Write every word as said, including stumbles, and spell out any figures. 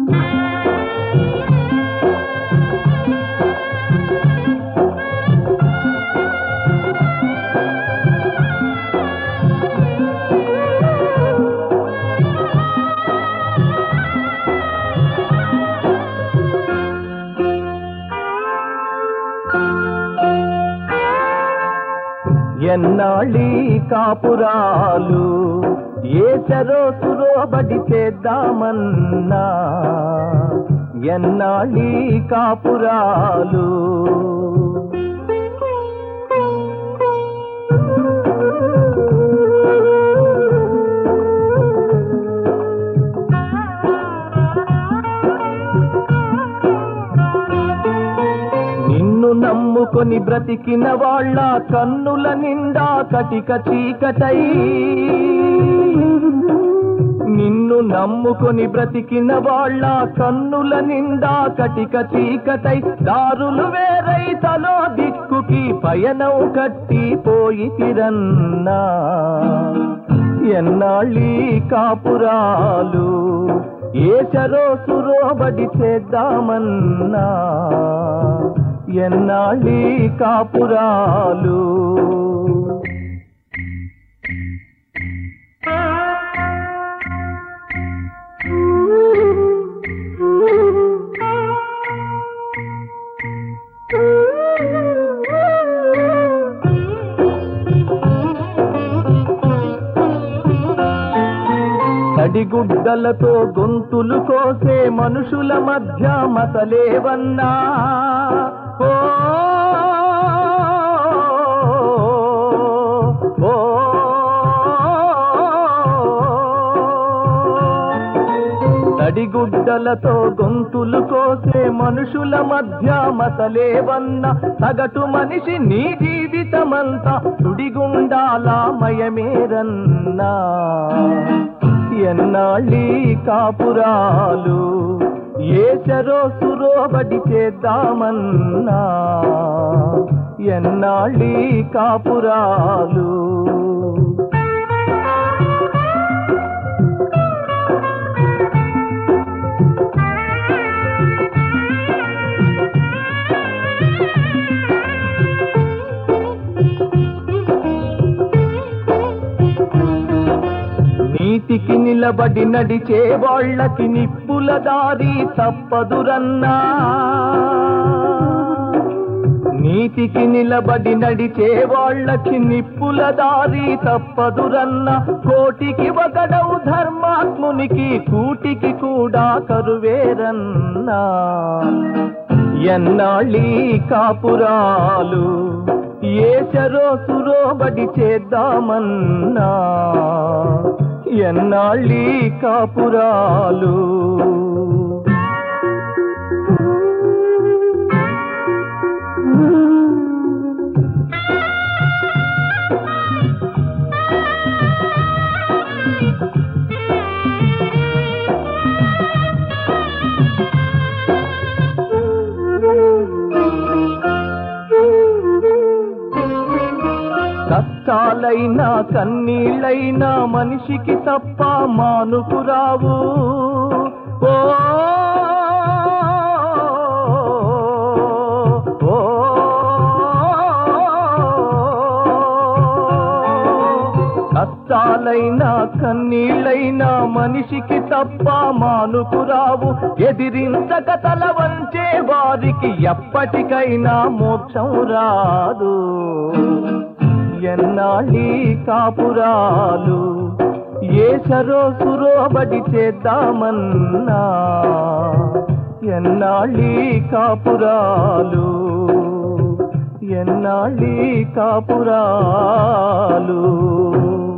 ఎన్నాళ్ళీ కాపురాలు ఏసరో సురోబడి చేద్దామన్నా ఎన్నాళ్ళీ కాపురాలు నమ్ముకొని బ్రతికిన వాళ్ళ కన్నుల నిండా కటిక చీకటై నిన్ను నమ్ముకొని బ్రతికిన వాళ్ళ కన్నుల నిండా కటిక చీకటై దారులు వేరై తలో దిక్కుకి పయనం కట్టిపోయి తిరన్నా ఎన్నాళ్ళీ కాపురాలు ఏచరో సురోబడి చేద్దామన్నా ఎన్నాళ్ళీ కాపురాలు తడిగుడ్డలతో గొంతులు కోసే మనుషుల మధ్య మసలేవన్నా ఓ తడిగుడ్డలతో గొంతులు కోసే మనుషుల మధ్య మసలేవన్న సగటు మనిషి నీ జీవితమంతా సుడిగుండాల మయమేరన్నా ఎన్నాళ్ళీ కాపురాలు ఏచరో సురోబడి చేద్దామన్నా ఎన్నాళ్ళీ కాపురాలు నీతికి నిలబడి నడిచే వాళ్ళకి నిప్పుల దారి తప్పదురన్నా నీతికి నిలబడి నడిచే వాళ్ళకి నిప్పుల దారి తప్పదురన్నా కోటికి ఒకడవు ధర్మాత్మునికి కూటికి కూడా కరువేరన్నా ఎన్నాళ్ళీ కాపురాలు ఏచరో సురోబడి చేద్దామన్నా ఎన్నాళ్ళీ కాపురాలు కష్టాలైనా కన్నీళ్ళైనా మనిషికి తప్ప మానుకురావు ఓ కష్టాలైనా కన్నీళ్ళైనా మనిషికి తప్ప మానుకురావు ఎదిరించక తల వంచే వారికి ఎప్పటికైనా మోక్షం రాదు ఎన్నాళ్ళీ కాపురాలు ఏచరో సురోబడి చేద్దామన్నా ఎన్నాళ్ళీ కాపురాలు ఎన్నాళ్ళీ కాపురాలు